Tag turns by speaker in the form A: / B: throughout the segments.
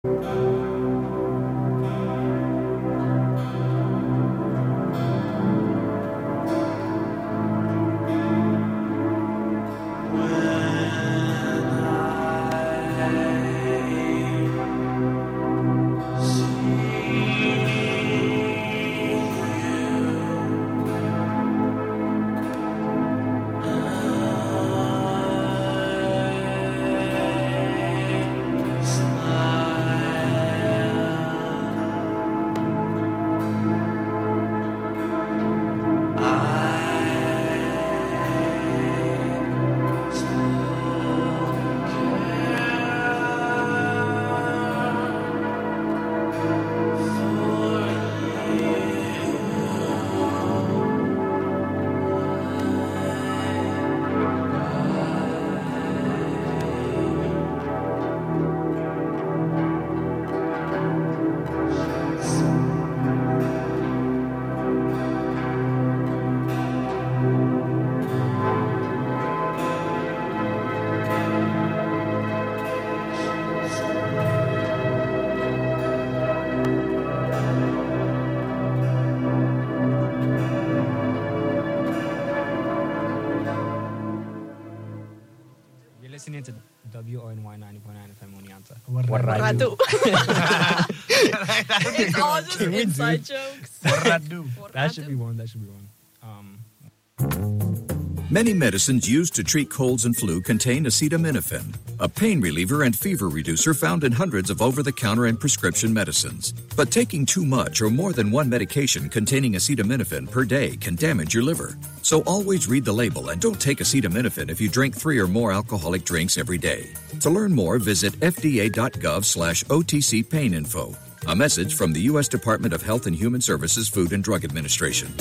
A: Listening to WONY 90.9 FM Oneonta.
B: Warradu.
C: It's all just inside jokes.
B: Warradu.
A: That should be one.
D: Many medicines used to treat colds and flu contain acetaminophen, a pain reliever and fever reducer found in hundreds of over-the-counter and prescription medicines. But taking too much or more than one medication containing acetaminophen per day can damage your liver. So always read the label and don't take acetaminophen if you drink 3 or more alcoholic drinks every day. To learn more, visit fda.gov/OTC pain info. A message from the U.S. Department of Health and Human Services Food and Drug Administration.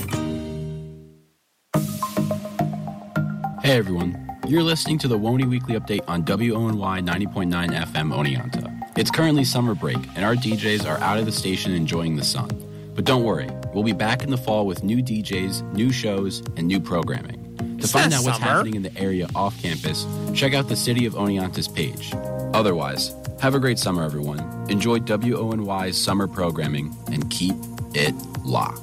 E: Hey everyone, you're listening to the WONY Weekly Update on WONY 90.9 FM Oneonta. It's currently summer break, and our DJs are out of the station enjoying the sun. But don't worry, we'll be back in the fall with new DJs, new shows, and new programming. To find out what's happening in the area off campus, check out the City of Oneonta's page. Otherwise, have a great summer everyone. Enjoy WONY's summer programming, and keep it locked.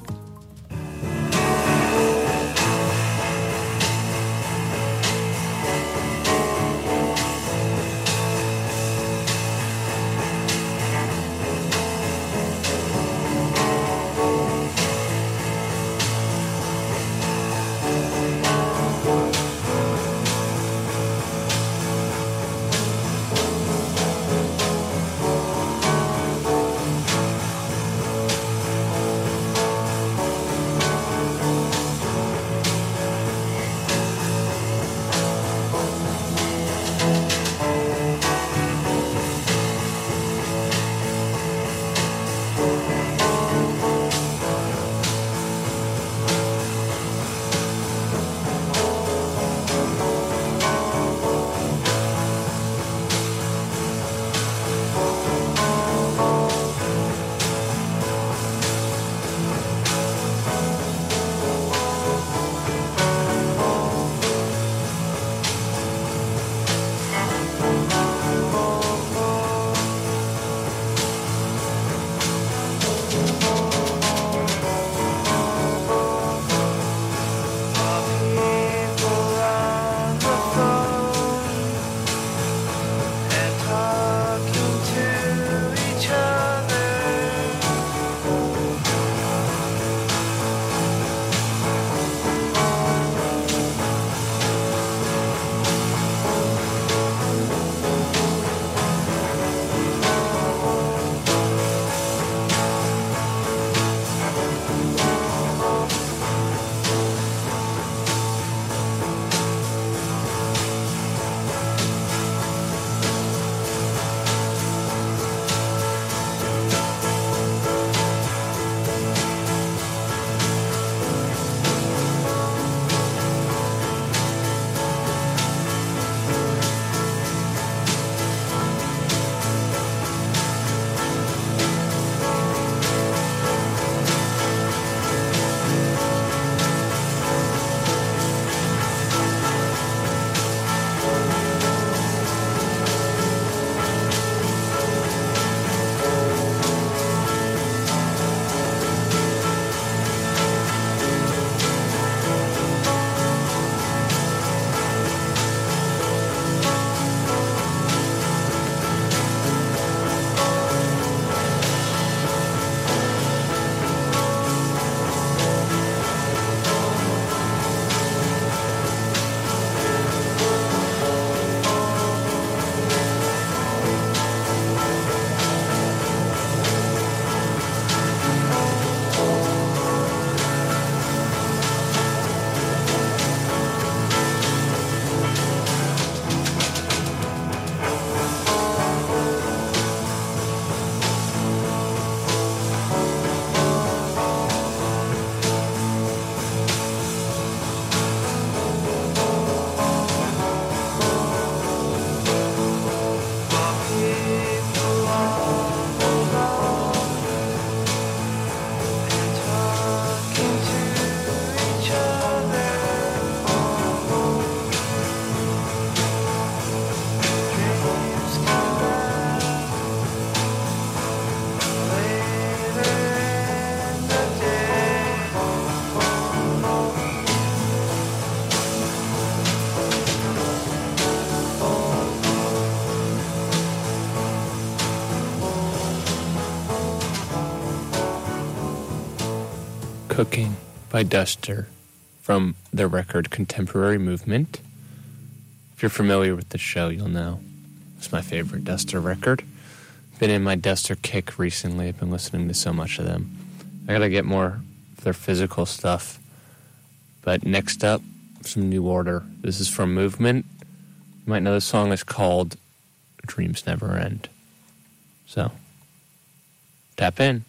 B: Cooking by Duster from their record Contemporary Movement. If you're familiar with the show, you'll know it's my favorite Duster record. Been in my Duster kick recently. I've been listening to so much of them. I gotta get more of their physical stuff. But next up, some New Order. This is from Movement. You might know the song is called Dreams Never End. So, tap in.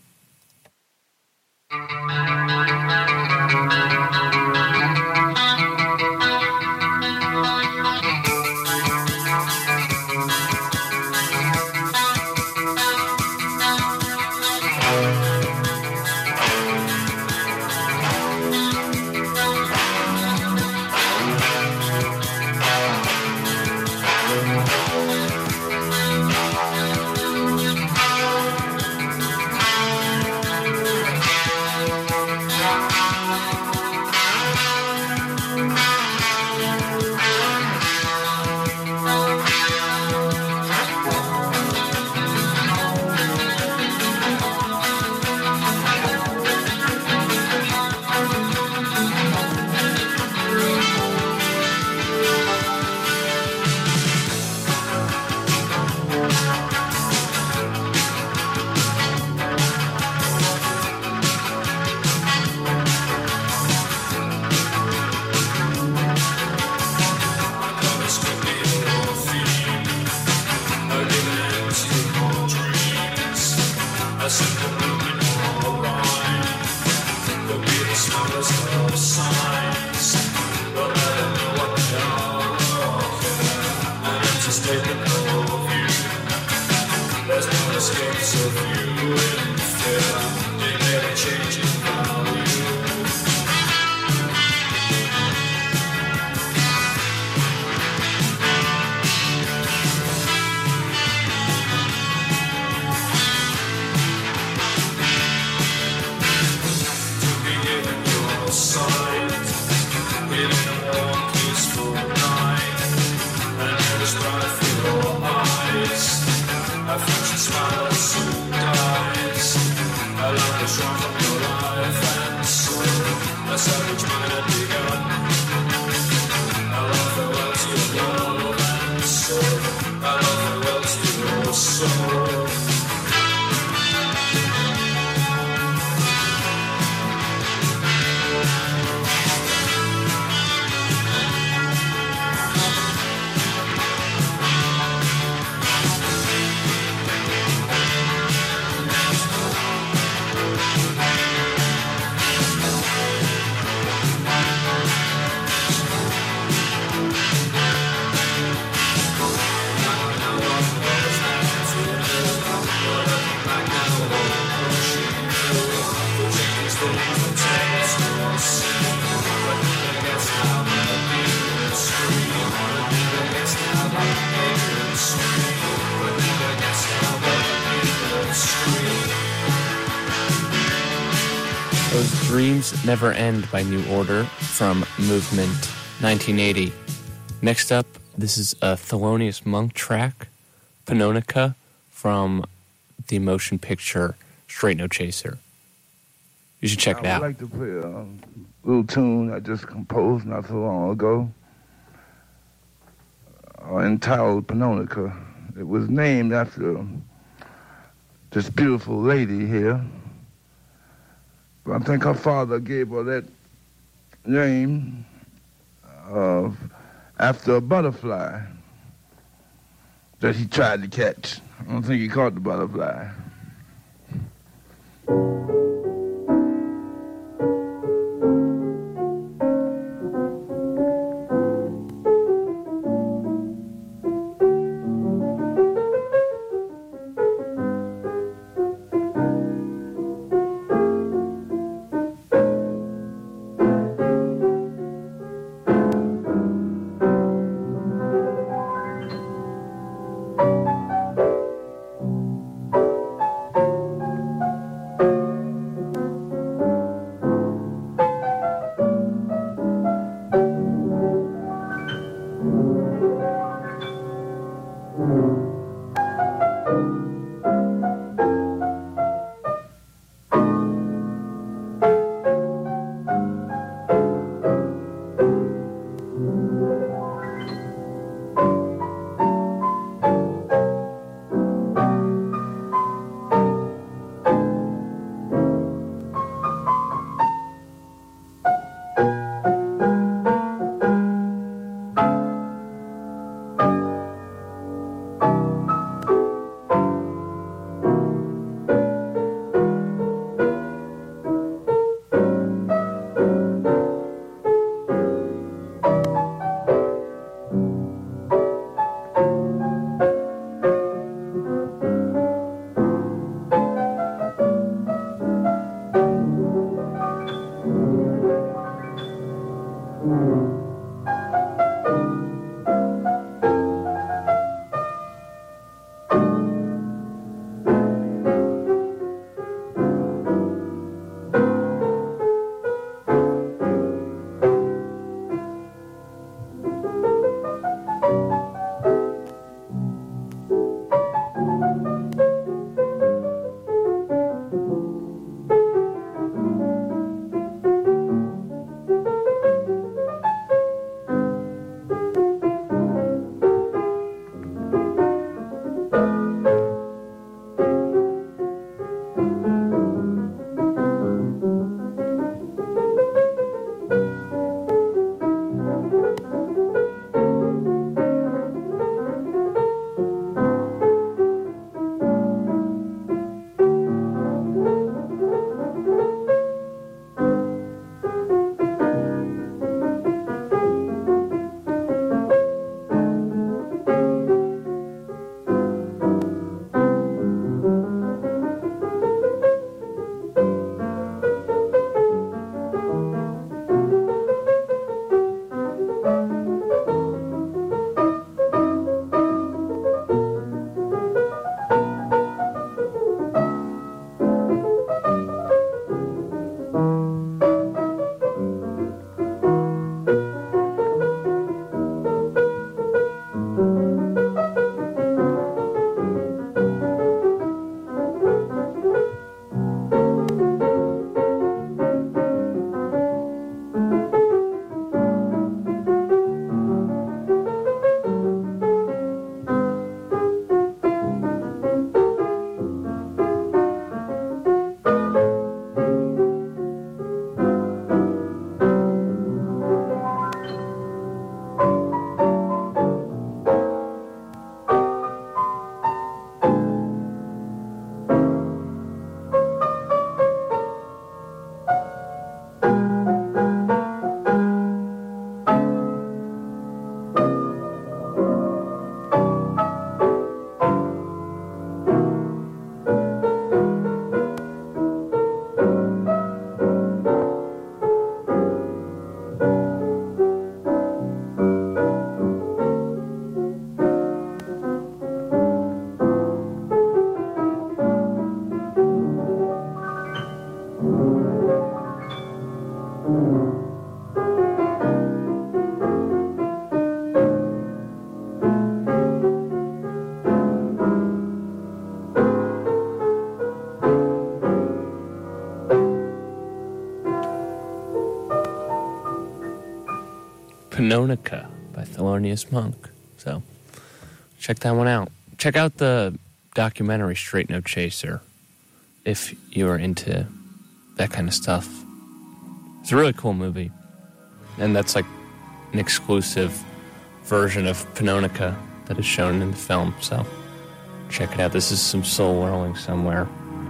B: Dreams Never End by New Order from Movement 1980. Next up, this is a Thelonious Monk track, Pannonica, from the motion picture Straight No Chaser. You should check it out.
F: I would like to play a little tune I just composed not so long ago, entitled Pannonica. It was named after this beautiful lady here. I think her father gave her that name after a butterfly that he tried to catch. I don't think he caught the butterfly.
B: Pannonica by Thelonious Monk. So check that one out. Check out the documentary Straight No Chaser if you're into that kind of stuff. It's a really cool movie. And that's like an exclusive version of Pannonica that is shown in the film. So check it out. This is some soul whirling somewhere.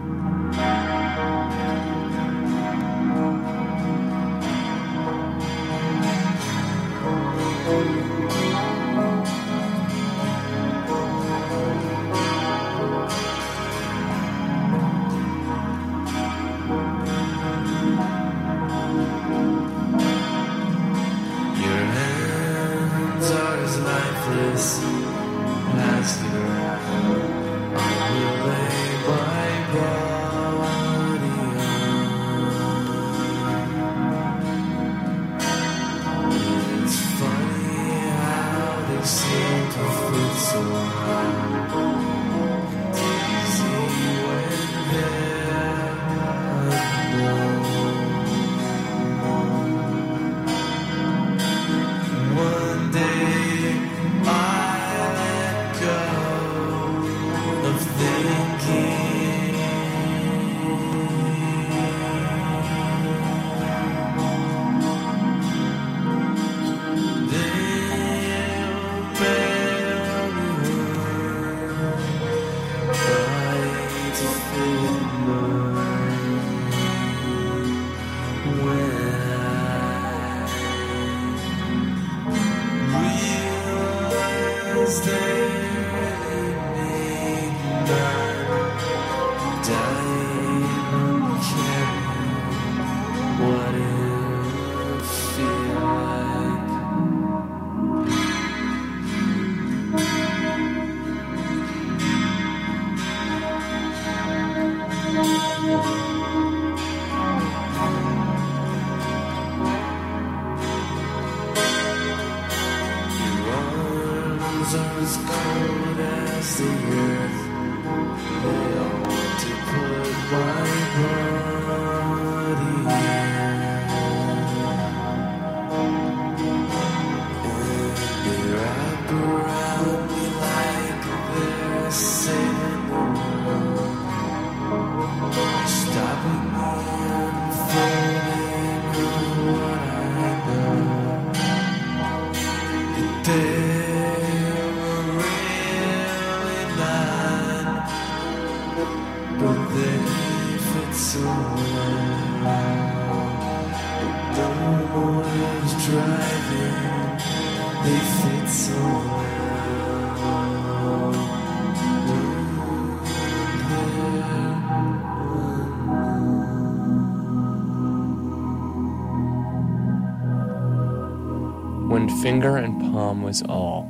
B: When Finger and Palm Was All,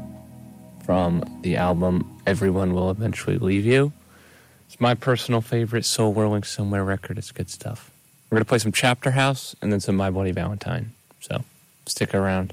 B: from the album Everyone Will Eventually Leave You. It's my personal favorite soul whirling somewhere record. It's good stuff. We're going to play some Chapter House and then some My Bloody Valentine. So stick around.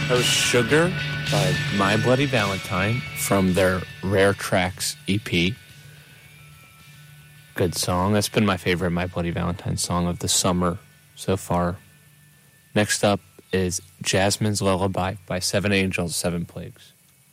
B: That was Sugar by My Bloody Valentine from their Rare Tracks EP. Good song. That's been my favorite My Bloody Valentine song of the summer so far. Next up is Jasmine's Lullaby by Seven Angels, Seven Plagues.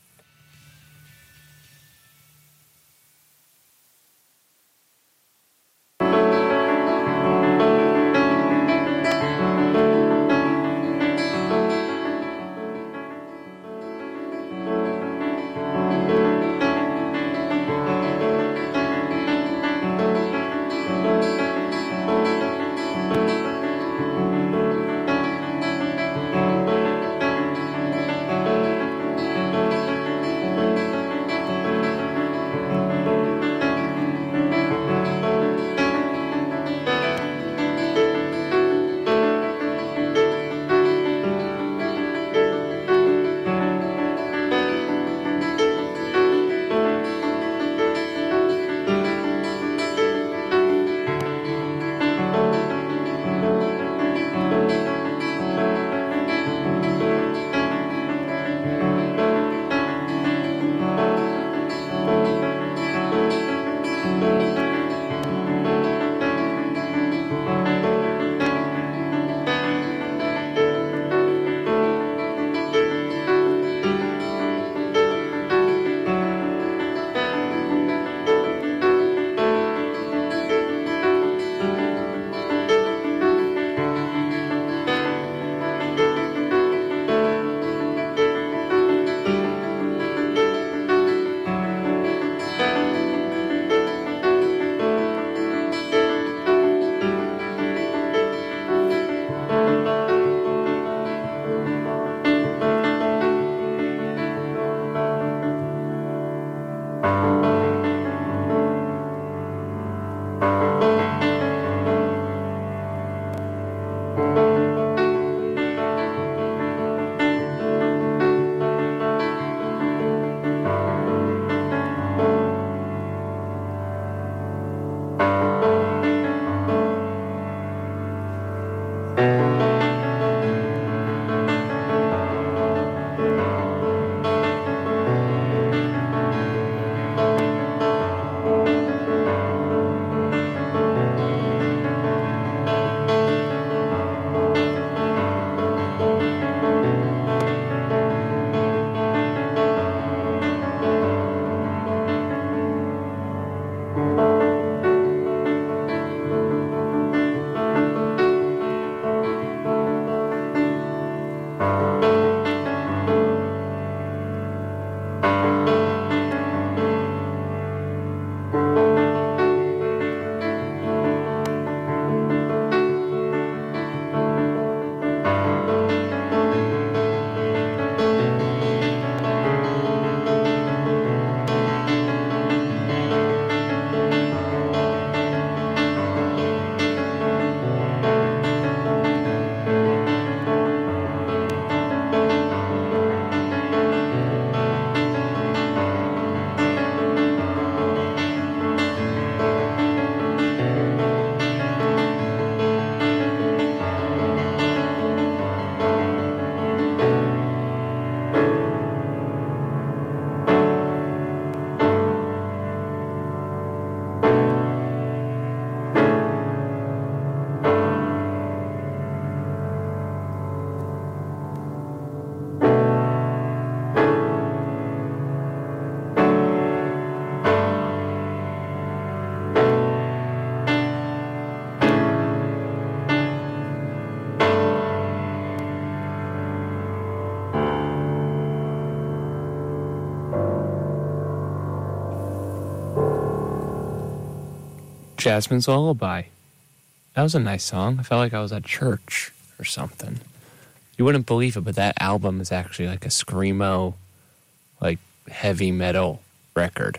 B: Jasmine's Lullaby. That was a nice song. I felt like I was at church or something. You wouldn't believe it, but that album is actually like a screamo, like heavy metal record.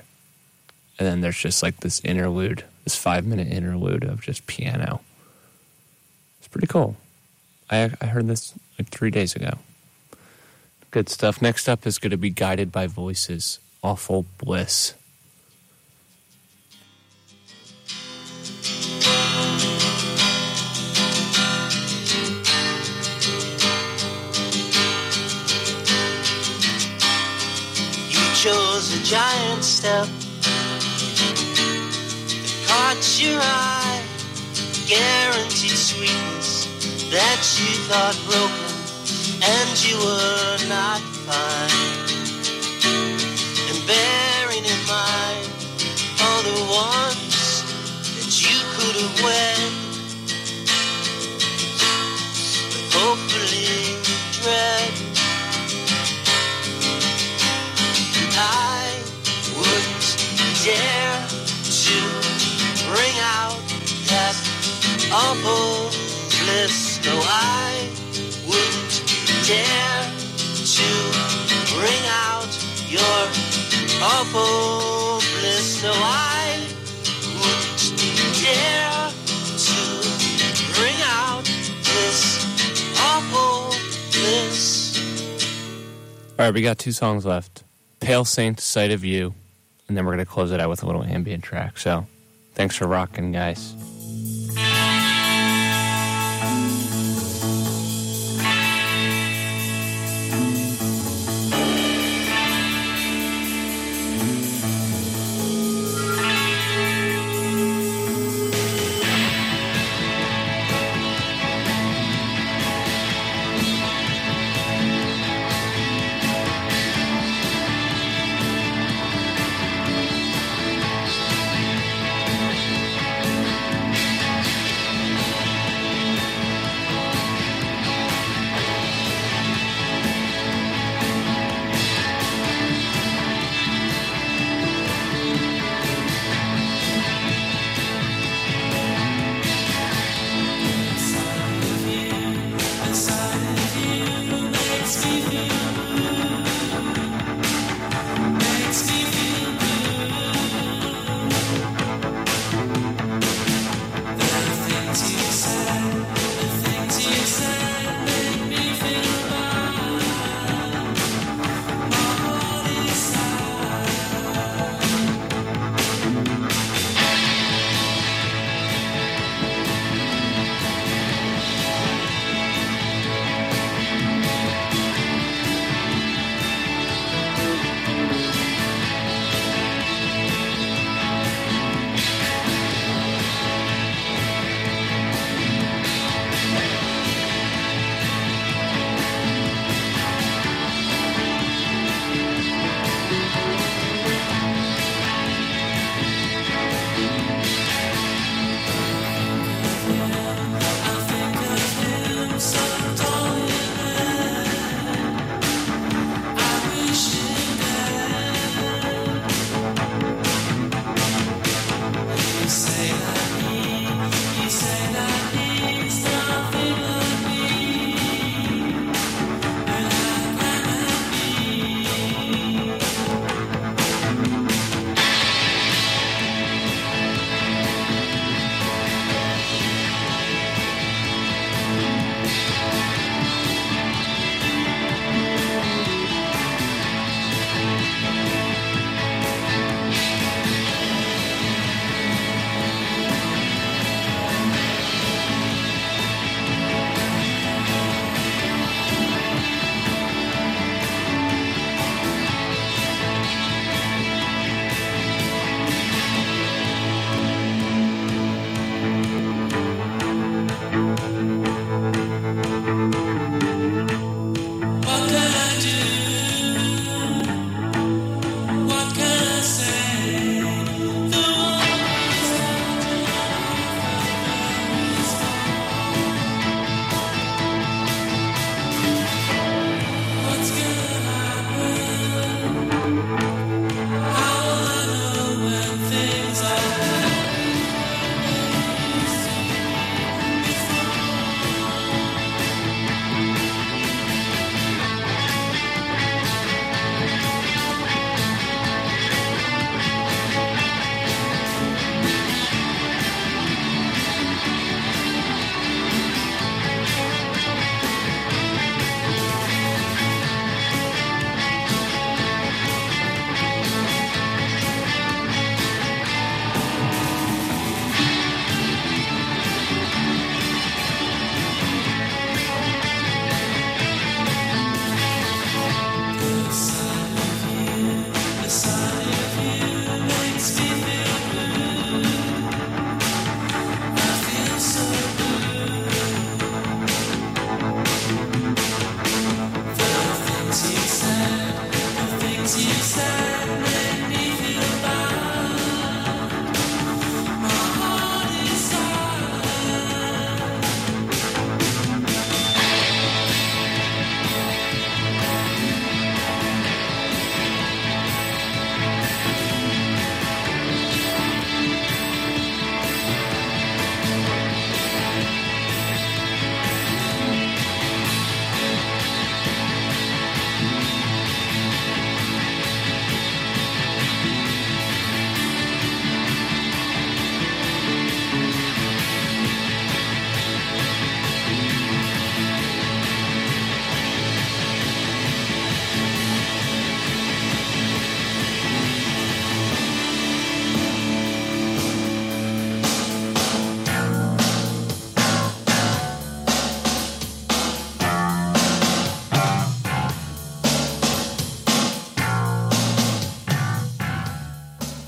B: And then there's just like this interlude, this 5-minute interlude of just piano. It's pretty cool. I heard this like 3 days ago. Good stuff. Next up is going to be Guided by Voices, Awful Bliss.
G: a giant step that caught your eye, guaranteed sweetness that you thought broken, and you were not fine. And bearing in mind all the ones that you could have wed, but hopefully dread. And I wouldn't dare to bring out that awful bliss. No, I wouldn't dare to bring out your awful bliss. No, I wouldn't dare to bring out this awful bliss.
B: All right, we got 2 songs left. Pale Saint, Sight of You, and then we're going to close it out with a little ambient track. So, thanks for rocking, guys.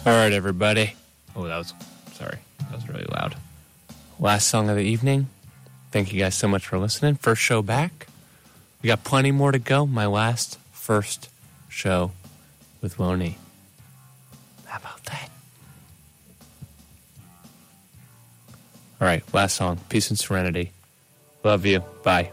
B: All right, everybody. Oh, that was really loud. Last song of the evening. Thank you guys so much for listening. First show back. We got plenty more to go. My first show with Woney. How about that? All right, last song. Peace and Serenity. Love you. Bye.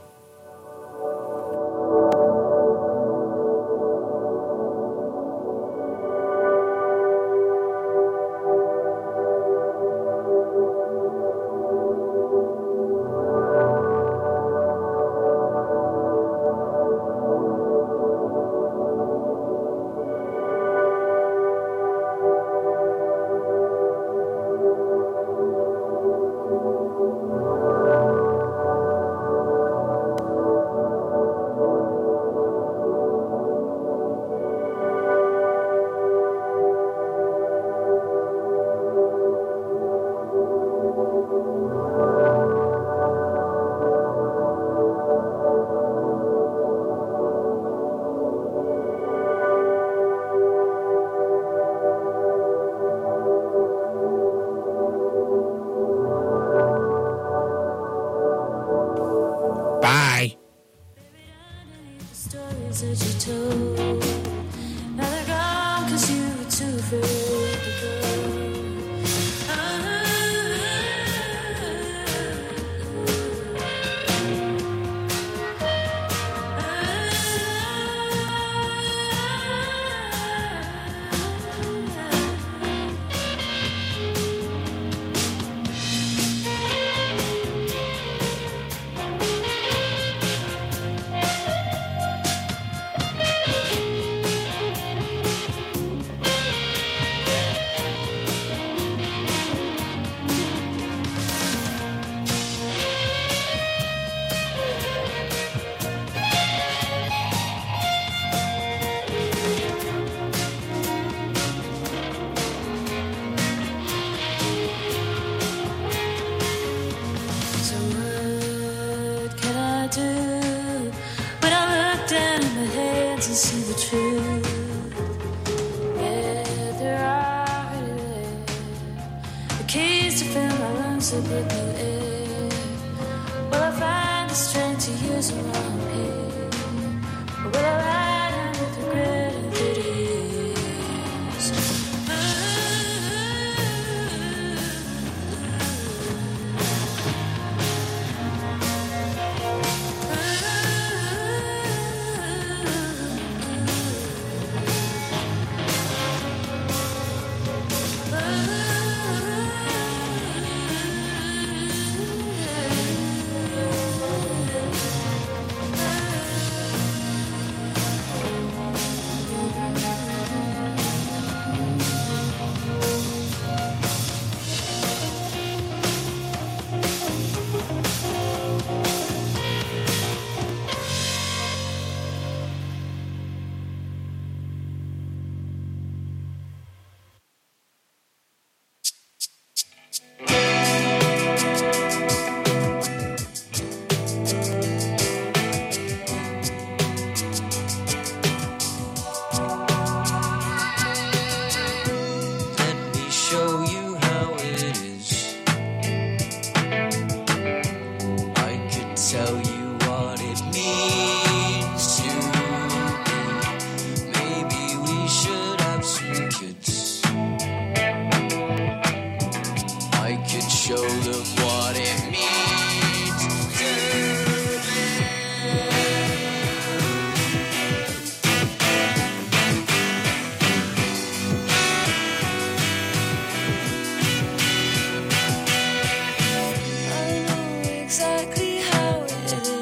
H: Exactly how it is.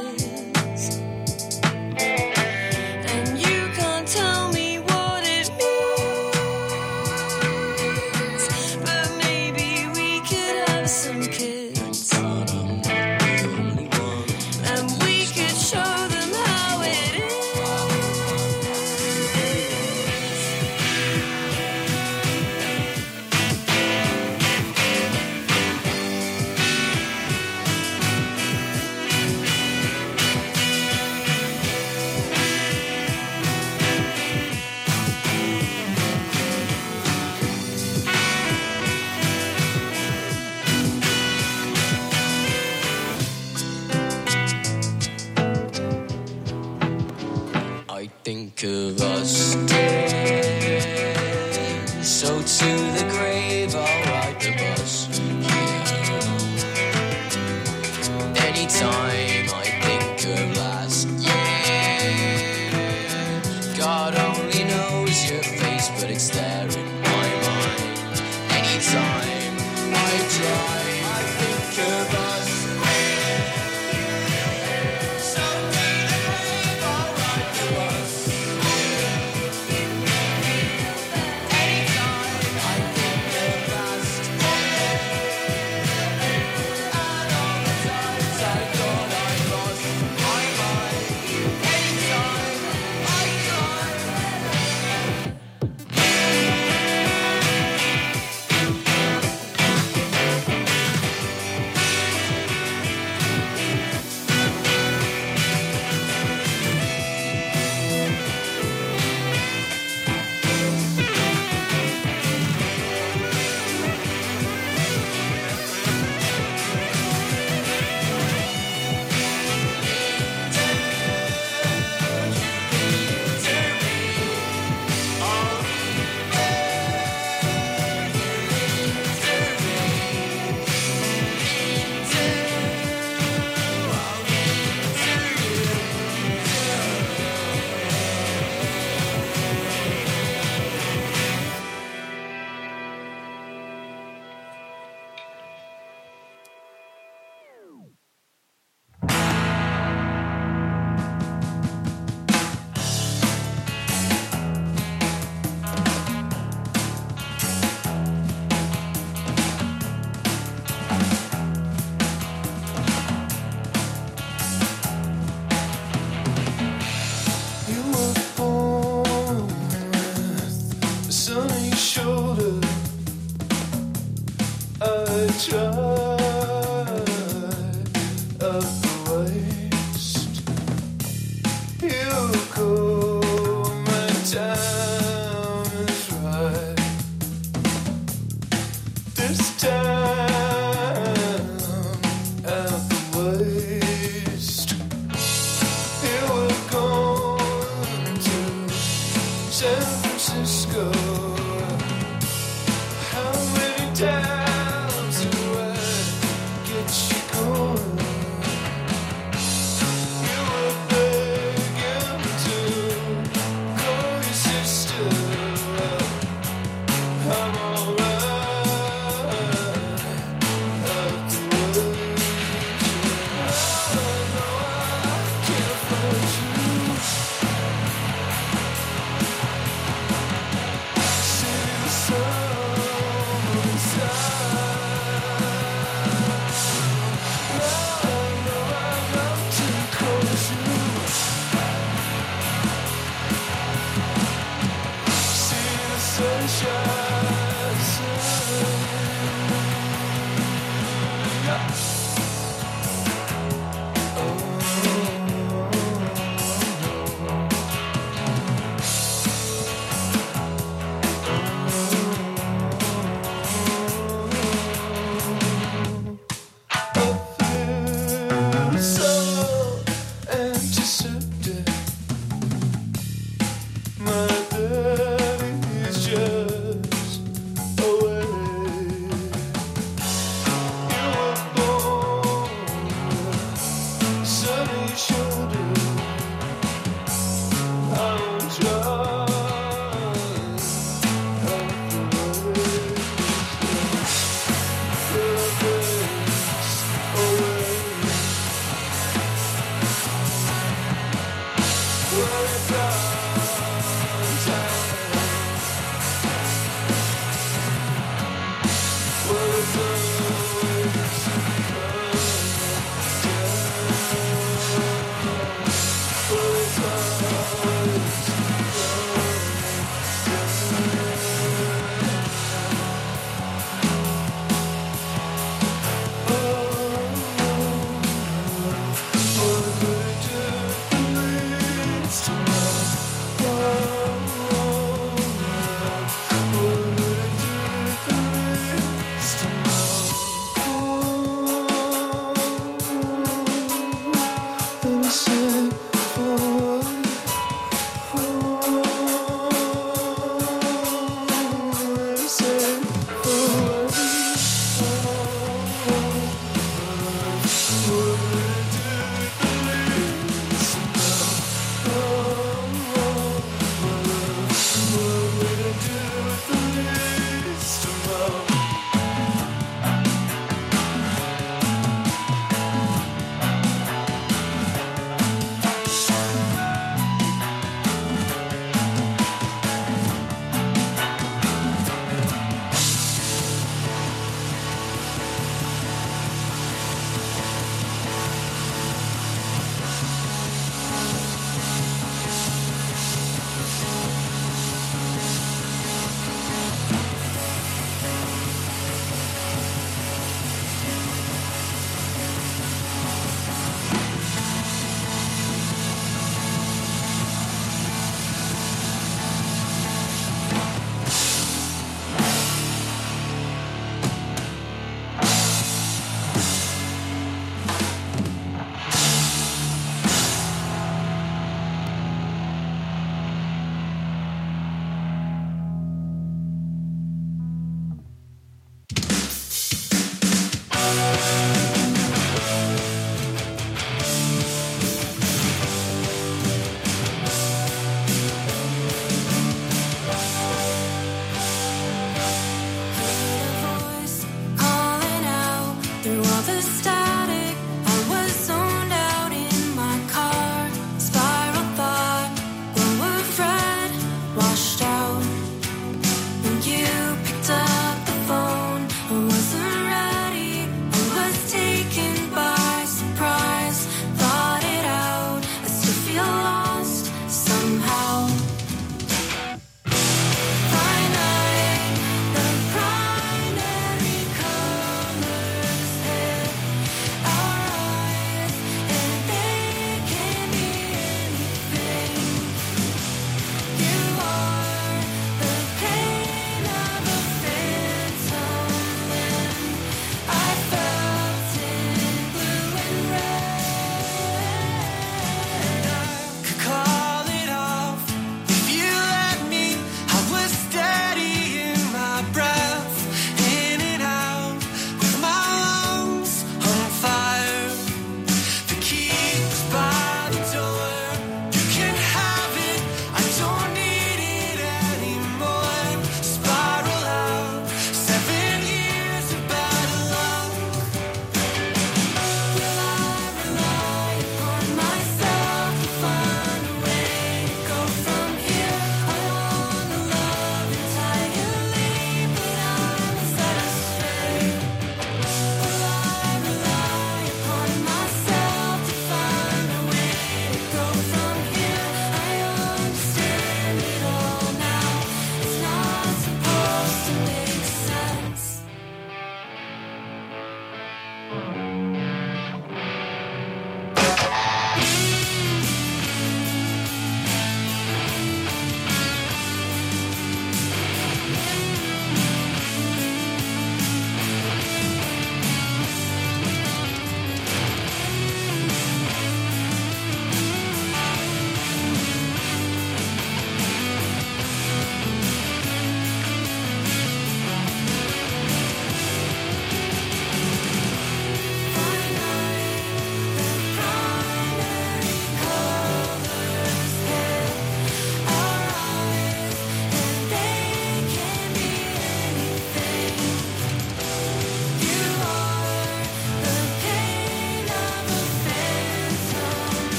H: think of us dead. So to the grave I'll ride the bus. Yeah. Anytime I think of last year, God only knows your face, but it's there in my mind. Anytime I drive, I think of us. So to the grave I'll ride the bus. Anytime I think of last year, and all the times I thought I lost my mind. Anytime I drive.
I: You were born with a sunny shoulder. I tried up the waist. You go, my time is right. This time out the waist. You were going to San Francisco. How many times do I get you going? You were begging to call your sister. I'm alright out the waist. I know I can't find you. See the sun inside. I know I'm not too close to you. See the sunshine. So antiseptic. My daddy is just away. You were born with a sunny shoulder. I'm just out the waist. Your face away.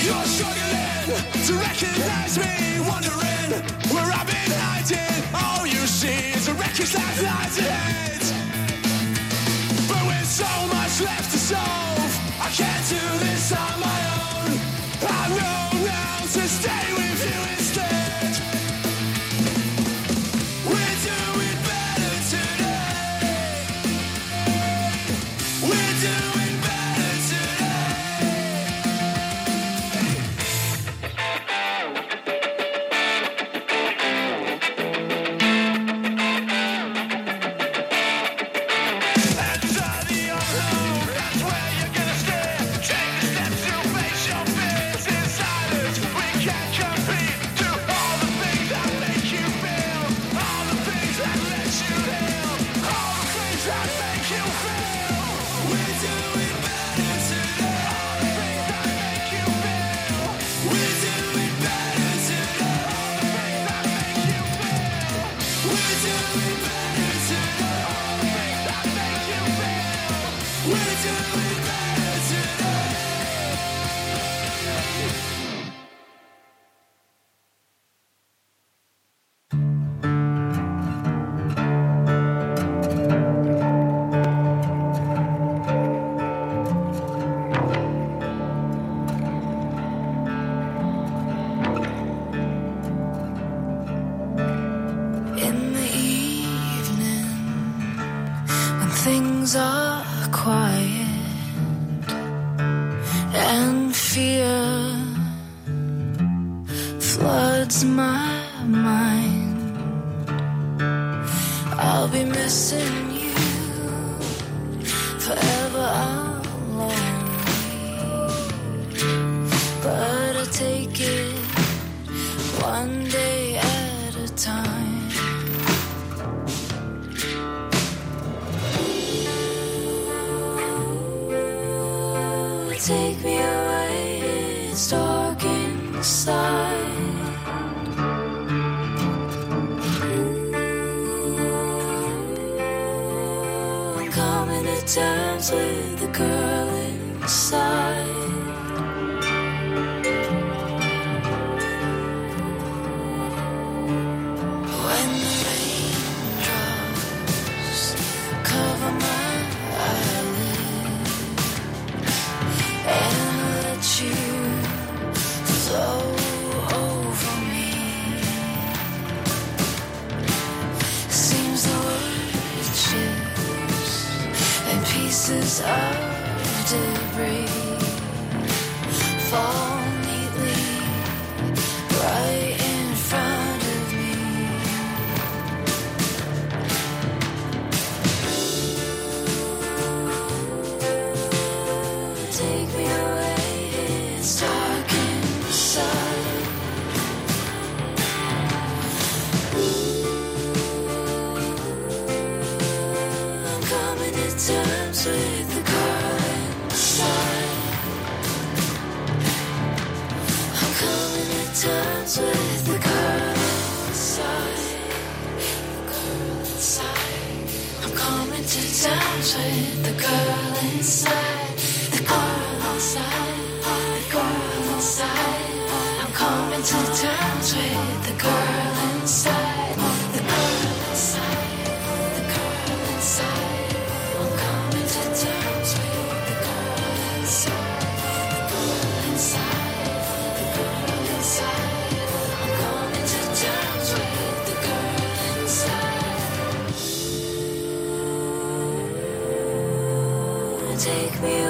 I: You're struggling to recognize me, wondering where I've been hiding. All you see is a wreckage that lies ahead. But with so much left to solve, I can't do this on my own. I know now to stay with you instead. We're doing better today. We're doing better today. Enter the unknown, that's where you're gonna stay. Take the steps to face your fears in silence. We can't compete to all the things that make you feel, all the things that let you heal, all the things that make you feel. We're doing better today. All the things that make you feel. We're doing better today. All the things that make you feel. We're doing better today. All the things that make you feel. We're doing better today.
J: In the evening, when things are quiet and fear floods my mind, I'll be missing you forever. I'm lonely, but I take it one day at a time. Take me away, it's dark inside. I'm coming to terms with the girl inside. When the raindrops cover my eyelids and let you flow over me, seems the world shifts and pieces of debris fall neatly right in front of me. Take me away, it's dark inside. I'm coming to terms with the girl inside. I'm coming to terms with the girl inside. Girl inside. I'm coming to terms with the girl inside. The girl inside. The girl inside. I'm coming to terms with the girl inside. The girl inside. The girl inside. I'm coming to terms with the girl inside. The girl inside. The girl inside. I'm coming to terms with the girl inside. Take me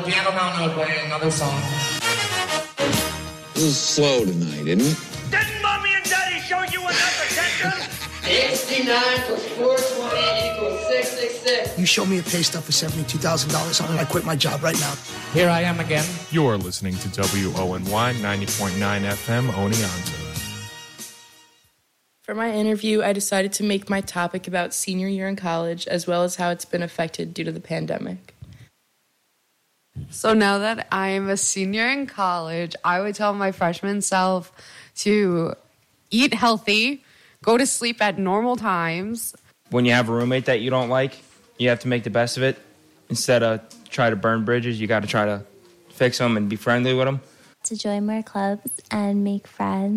K: piano now and I'll play another song.
L: This is slow tonight, isn't it?
I: Didn't Mommy and Daddy show you enough attention?
M: 69 plus 420 equals 666.
N: You show me a pay stub for $72,000 on it, I quit my job right now.
O: Here I am again.
P: You're listening to WONY 90.9 FM Oneonta.
C: For my interview, I decided to make my topic about senior year in college, as well as how it's been affected due to the pandemic.
Q: So now that I'm a senior in college, I would tell my freshman self to eat healthy, go to sleep at normal times.
R: When you have a roommate that you don't like, you have to make the best of it. Instead of try to burn bridges, you got to try to fix them and be friendly with them.
S: To join more clubs and make friends.